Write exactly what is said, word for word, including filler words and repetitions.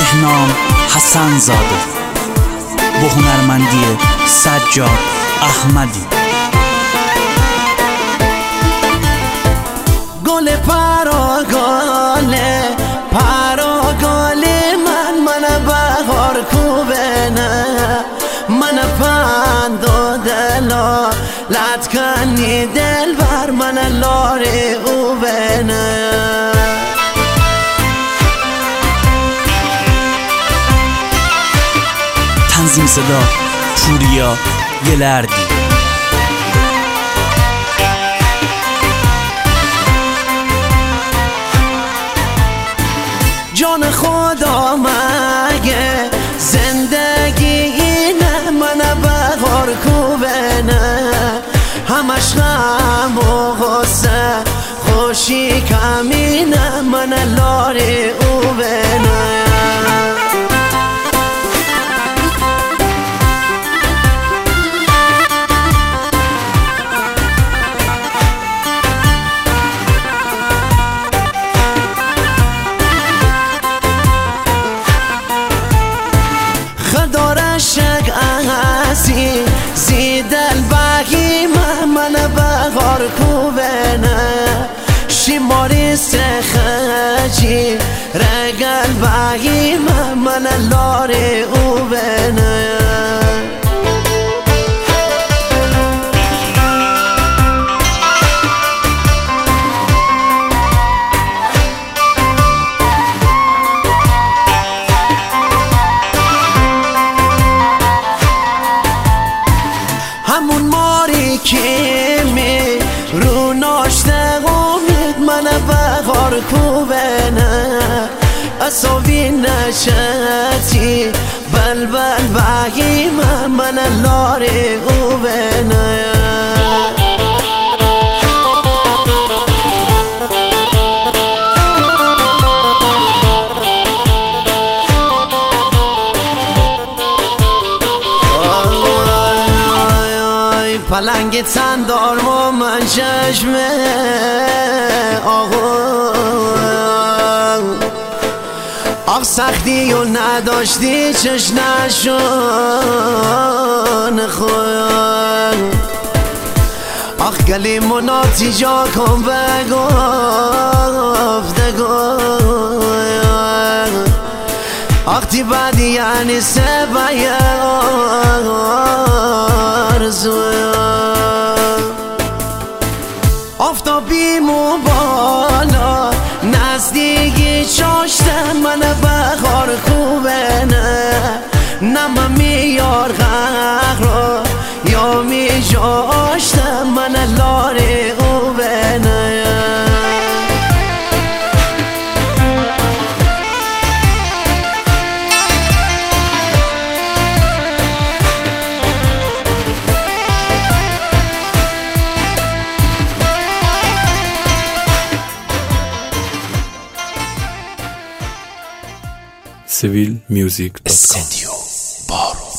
بهنام حسن زاده با هنرمندی سجاد احمدی. گل پراگاله پراگاله من من بهار کوبنه من پند و دلا لطکنی دل بر من لاری او بنه. تنظیم صدا پوریا یلردی. جان خدا مگه زندگی اینه من بهار کوبنه همش غم و غصه خوشی کمینه من لاری او بنه. خدارشک احسی زیدل بگی من بهار کوبنه شیماری سخجی رگل بگی من لاری او بنه. همون ماری که می رو ناشته امید من بهار کوبنه اصابی نشتی بل بل بگی من من لاری او بنه. پلنگ تندار و من چشمه آقا آق سختی و نداشتی چش نشون خود آخ گلی مناتی جا کن بگفته گوی آختی بعدی یعنی سبایه آرزوی آفتابیمو بالا نزدیکی چاشته من بهار کوبنه نم میار غرق رو یا می جاشته من لاری او بنه. سیویل میوزیک دات کام. استدیو بارو.